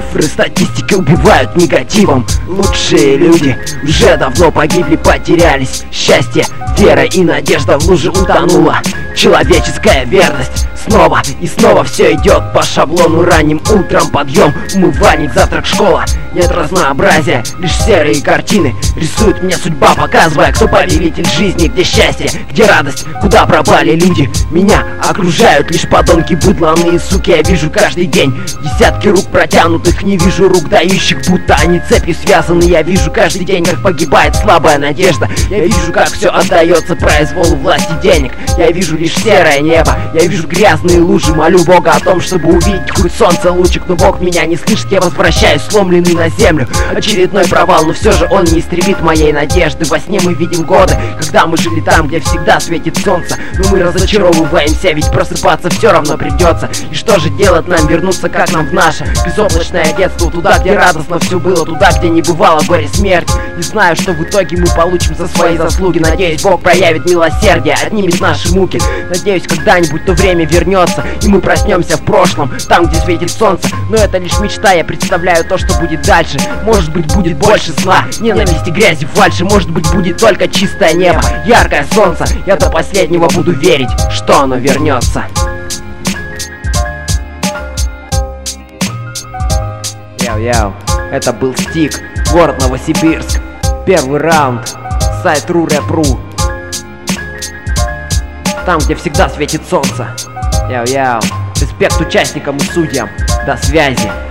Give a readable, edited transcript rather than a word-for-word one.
Цифры статистики убивают негативом. Лучшие люди уже давно погибли, потерялись. Счастье, вера и надежда в луже утонула. Человеческая верность. Снова и снова все идет по шаблону. Ранним утром подъем, умывальник, завтрак, школа. Нет разнообразия, лишь серые картины. Рисует мне судьба, показывая, кто повелитель жизни. Где счастье, где радость, куда пропали люди. Меня окружают лишь подонки, быдланы и суки. Я вижу каждый день десятки рук протянутых. Не вижу рук дающих, будто они цепью связаны. Я вижу каждый день, как погибает слабая надежда. Я вижу, как все отдается произволу власти денег. Я вижу лишь серое небо, я вижу грязные лужи. Молю Бога о том, чтобы увидеть хоть солнце лучик. Но Бог меня не слышит, я возвращаюсь сломленный на землю. Очередной провал, но все же он не истребит моей надежды. Во сне мы видим годы, когда мы жили там, где всегда светит солнце. Но мы разочаровываемся, ведь просыпаться все равно придется. И что же делать нам, вернуться как нам в наше безоблачное детство? Туда, где радостно все было, туда, где не бывало горе смерти. Не знаю, что в итоге мы получим за свои заслуги. Надеюсь, Бог проявит милосердие, отнимет наши муки. Надеюсь, когда-нибудь то время вернется, и мы проснемся в прошлом, там, где светит солнце. Но это лишь мечта, я представляю то, что будет дальше. Может быть, будет больше сна, ненависти, грязи, фальши. Может быть, будет только чистое небо, яркое солнце. Я до последнего буду верить, что оно вернется. Яу-яу, это был Стик, город Новосибирск. Первый раунд, сайт RuRap.ru. Там, где всегда светит солнце. Яу-яу, респект участникам и судьям. До связи.